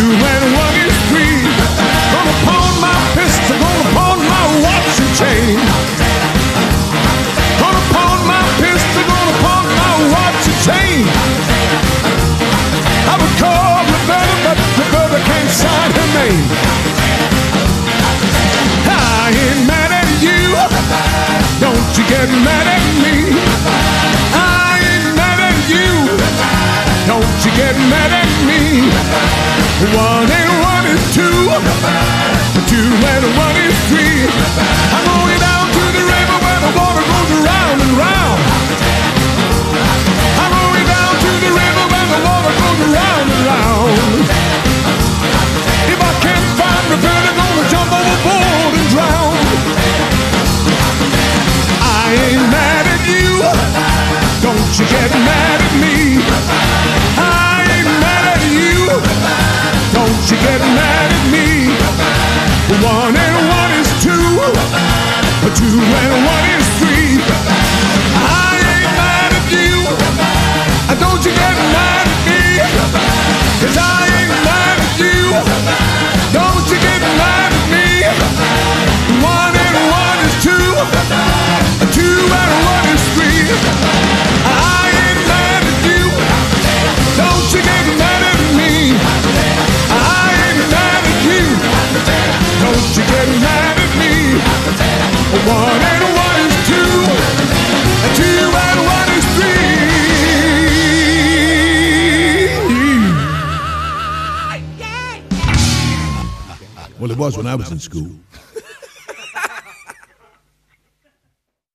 and one is three. Gonna pawn my pistol, gonna pawn my watch and chain. Gonna pawn my pistol, gonna pawn my watch and chain. I would call Roberta, but Roberta can't sign her name. I ain't mad at you, don't you get mad at me. I ain't mad at you, don't you get mad at me. One and one is two, two and one is three. I'm going down to the river where the water goes around and round. I'm going down to the river where the water goes around and round. If I can't find Roberta, I'm gonna jump overboard and drown. I ain't mad at you, don't you get mad at me. I ain't mad at you, don't you get mad at me. One and one is two, two and one is three. I ain't mad at you, don't you get mad at me. 'Cause I ain't mad at you, don't you get mad at me. One and one is two, two and one is three. I ain't mad at you, don't you get mad at me. I ain't mad at you, don't you get mad at me. One and one is two, two and one is three. Well, it was when I was in school.